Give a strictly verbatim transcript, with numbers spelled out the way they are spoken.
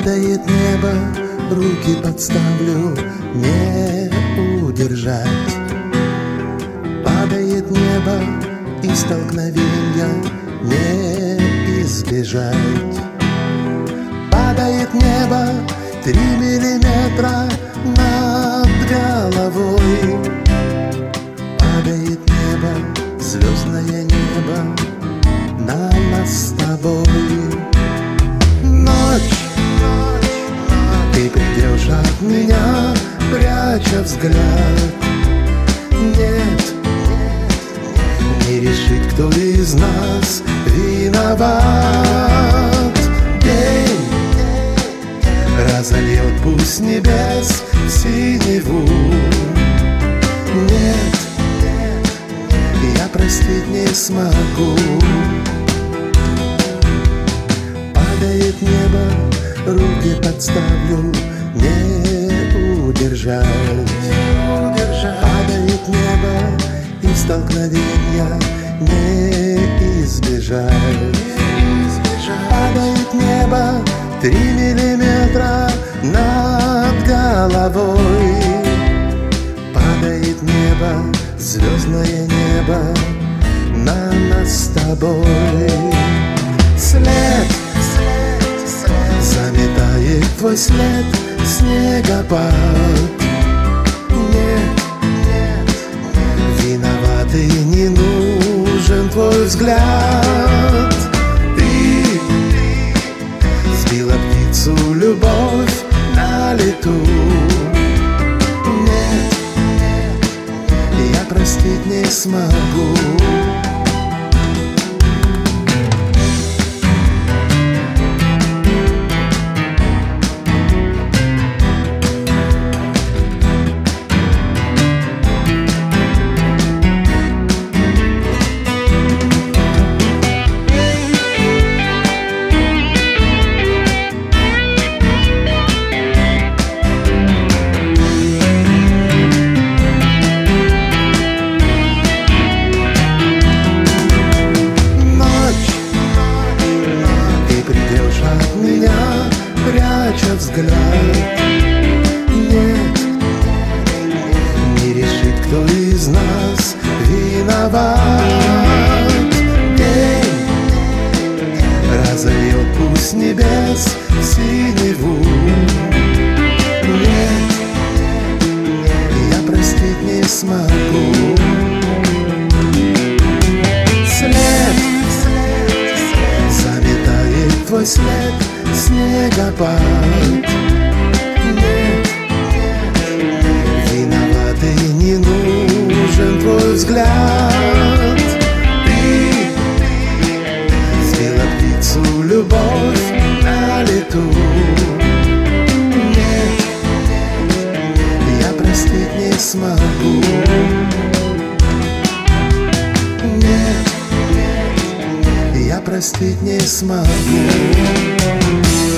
Падает небо, руки подставлю, не удержать. Падает небо, и столкновенья не избежать. Падает небо, три миллиметра над головой. Падает небо, звездное небо на нас с тобой. Ночь, ты придешь от меня, пряча взгляд. Нет, не решить, кто из нас виноват. День разольет пусть небес синеву. Нет, я простить не смогу. Падает небо, руки подставлю, не удержать. Падает небо, и столкновенья не избежать. Падает небо, три миллиметра над головой. Падает небо, звездное небо на нас с тобой. След заметает твой след снегопад. Нет, виноватый, не нужен твой взгляд. Ты сбила птицу любовь на лету. Нет, я простить не смогу. Пряча взгляд. Нет, не решить, кто из нас виноват. День разольет пусть небес синеву. Нет, я простить не смогу. След заметает твой след снегопад. Нет, виноватый, не нужен твой взгляд. Ты сбила птицу любовь на лету. Нет, я простить не смогу. Нет, я простить не смогу.